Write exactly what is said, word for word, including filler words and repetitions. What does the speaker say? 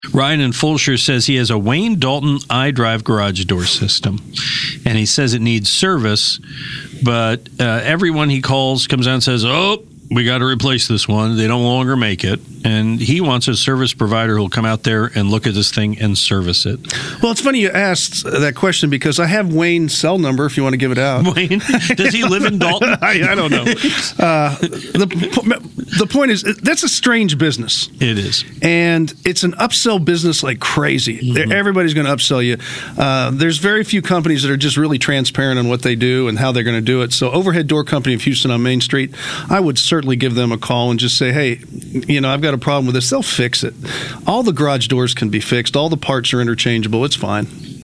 Ryan in Fulshire says he has a Wayne Dalton iDrive garage door system, and he says it needs service, but uh, everyone he calls comes out and says, oh, we got to replace this one. They don't longer make it. And he wants a service provider who'll come out there and look at this thing and service it. Well, it's funny you asked that question because I have Wayne's cell number if you want to give it out. Wayne? Does he live in Dalton? I, I don't know. Uh, the, the point is, that's a strange business. It is. And it's an upsell business like crazy. Mm-hmm. Everybody's going to upsell you. Uh, there's very few companies that are just really transparent on what they do and how they're going to do it. So Overhead Door Company of Houston on Main Street, I would certainly give them a call and just say, hey, you know, I've got a problem with this. They'll fix it. All the garage doors can be fixed. All the parts are interchangeable. It's fine.